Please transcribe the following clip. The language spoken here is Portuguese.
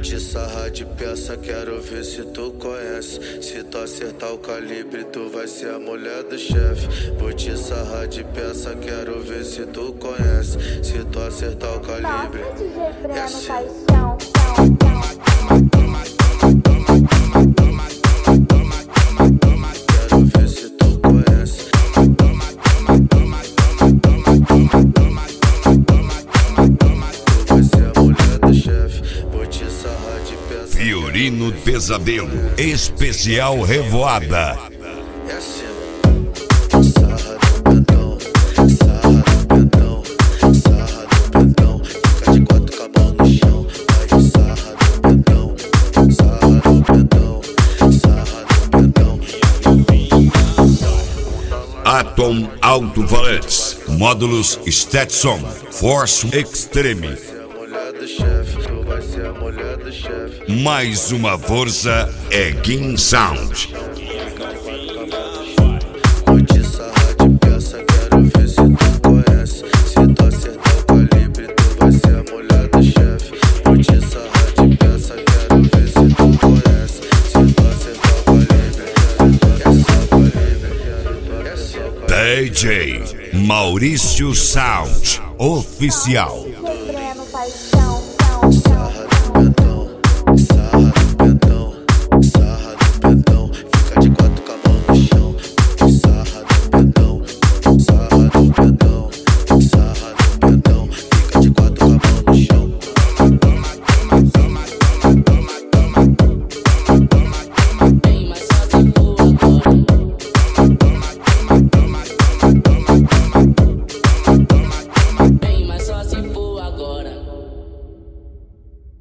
te sarrar de peça, quero ver se tu conhece. Se tu acertar o calibre, tu vai ser a mulher do chefe. Vou te sarrar de peça, quero ver se tu conhece. Se tu acertar o calibre, é assim. Quero ver se tu conhece. Tu vai ser a mulher do chefe. Vou te sarrar de peça. Fiorino Pesadelo, especial Revoada. É assim. Sarra do pentão, sarra do pentão, sarra do pentão. Fica de quatro com a mão no chão. Vai de sarra do pentão, sarra do pentão, sarra do pentão. Atom Alto-Falantes, módulos Stetson, Force Extreme. Vai ser a mulher do chefe, tu vai ser a mulher do chefe. Mais uma força é King Sound. Vou te sarrar de peça, quero ver se tu conhece. Se tu acertar o calibre, tu vai ser a mulher do chefe. Vou te sarrar de peça, quero ver se tu conhece. Se tu acertar o calibre, é só calibre. DJ Maurício Sound Oficial.